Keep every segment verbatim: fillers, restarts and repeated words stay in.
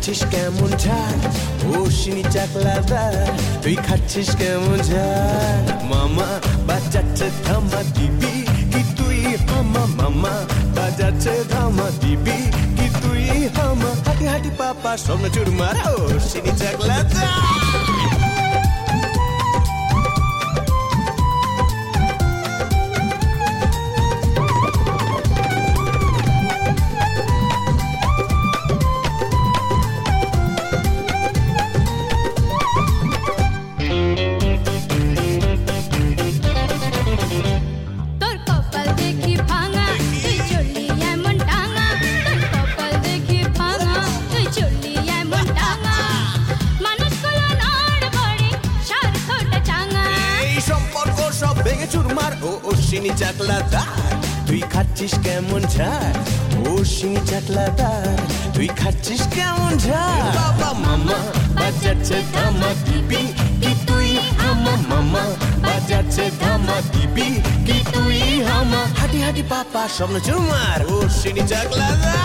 খাচ্ছিস কেমন ঝাল অশ্বিনী চাকলাদার তুই খাচ্ছিস কেমন ঝাল মামা বাজাচ্ছে ধামা দিবি কি তুই হামা মামা বাজাচ্ছে ধামা দিবি কি তুই হামা হাঁটি হাঁটি পাপা স্বপ্ন চুরমার অশ্বিনী চাকলাদার অশ্বিনী চাকলাদার তুই খাচ্ছিস কেমন ঝাল অশ্বিনী চাকলাদার তুই খাচ্ছিস কেমন ঝাল বাবা মামা বাজাচ্ছে ধামা দিবি কি তুই হামা মামা বাজাচ্ছে ধামা দিবি কি তুই হামা হাঁটি হাঁটি পাপা স্বপ্ন চুরমার অশ্বিনী চাকলাদার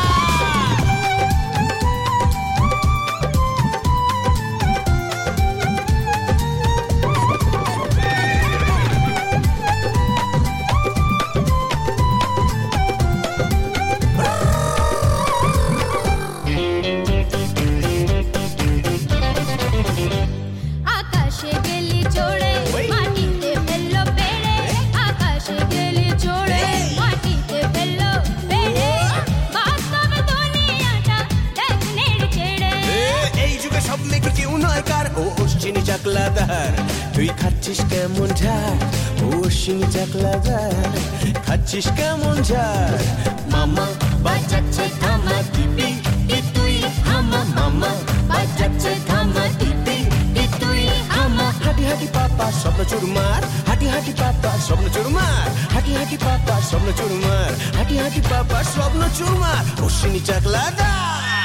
অশ্বিনী চাকলাদার তুই খাচ্ছিস কেমন ঝাল অশ্বিনী চাকলাদার খাচ্ছিস কেমন ঝাল মামা বাজাচ্ছে ধামা দিবি কি তুই হামা মামা বাজাচ্ছে ধামা দিবি কি তুই হামা হাঁটি হাঁটি পাপা স্বপ্ন চুরমার হাঁটি হাঁটি পাপা স্বপ্ন চুরমার হাঁটি হাঁটি পাপা স্বপ্ন চুরমার হাঁটি হাঁটি পাপা স্বপ্ন চুরমার অশ্বিনী চাকলাদার